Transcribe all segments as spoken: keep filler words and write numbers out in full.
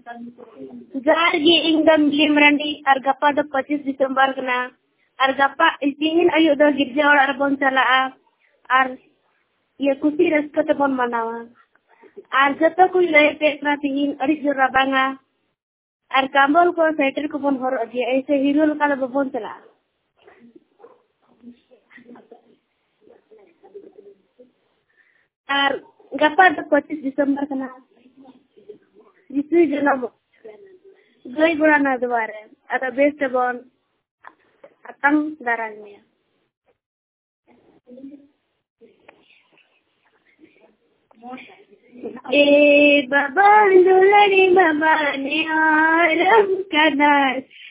jar गी इंगम लिमरंडी और गप्पा दो पच्चीस दिसंबर कना और गप्पा तीन आयु दो गिरजा और बन चला और ये खुशी रस्क ते बन मनावा और जतो कुछ ले पेटना तीन अड़ी जोरा बांगा और कांबल को स्वेटर को बन हर अजे ऐसे हीरो का बन चला और गप्पा दो पच्चीस दिसंबर कना जिसु जन्म गई बुरा ना दोबारा अतः बेस्ट बन अतम दाराग में ए बाबा दुलड़ी बाबा ने आरम कनार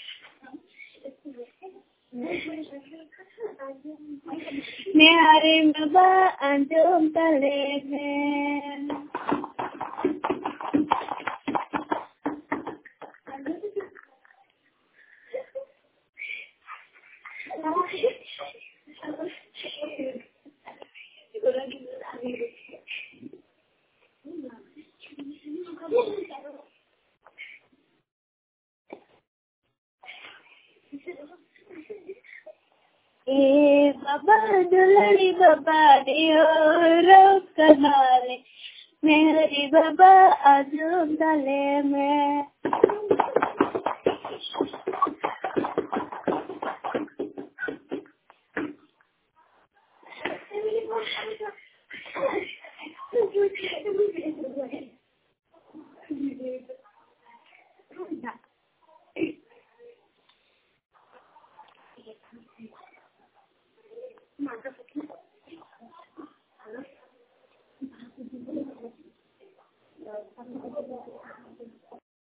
ने आरे बाबा अंजुम तले में ए बाबा दुलड़ी बाबा दियो रब कनारे मेरी बाबा आजुम तले में